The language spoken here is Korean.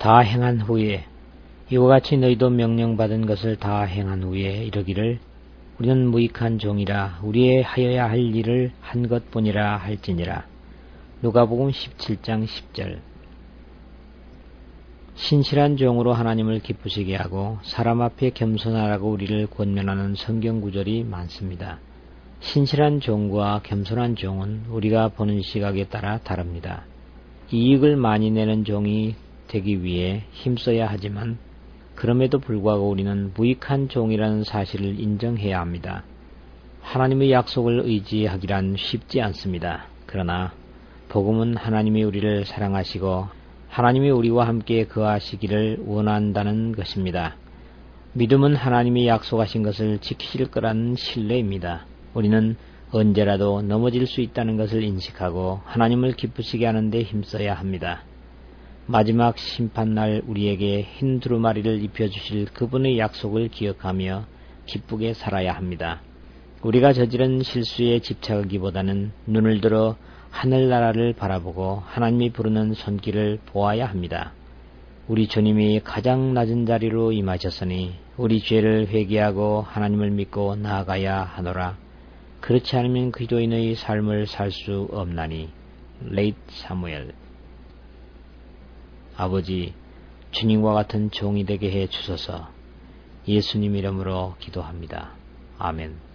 다 행한 후에 이와 같이 너희도 명령받은 것을 다 행한 후에 이르기를 우리는 무익한 종이라 우리의 하여야 할 일을 한 것뿐이라 할지니라. 누가복음 17장 10절. 신실한 종으로 하나님을 기쁘시게 하고 사람 앞에 겸손하라고 우리를 권면하는 성경 구절이 많습니다. 신실한 종과 겸손한 종은 우리가 보는 시각에 따라 다릅니다. 이익을 많이 내는 종이 되기 위해 힘써야 하지만 그럼에도 불구하고 우리는 무익한 종이라는 사실을 인정해야 합니다. 하나님의 약속을 의지하기란 쉽지 않습니다. 그러나 복음은 하나님이 우리를 사랑하시고 하나님이 우리와 함께 거하시기를 원한다는 것입니다. 믿음은 하나님이 약속하신 것을 지키실 거라는 신뢰입니다. 우리는 언제라도 넘어질 수 있다는 것을 인식하고 하나님을 기쁘시게 하는 데 힘써야 합니다. 마지막 심판날 우리에게 흰 두루마리를 입혀주실 그분의 약속을 기억하며 기쁘게 살아야 합니다. 우리가 저지른 실수에 집착하기보다는 눈을 들어 하늘나라를 바라보고 하나님이 부르는 손길을 보아야 합니다. 우리 주님이 가장 낮은 자리로 임하셨으니 우리 죄를 회개하고 하나님을 믿고 나아가야 하노라. 그렇지 않으면 기도인의 삶을 살 수 없나니. 레이트 사무엘. 아버지, 주님과 같은 종이 되게 해 주소서. 예수님 이름으로 기도합니다. 아멘.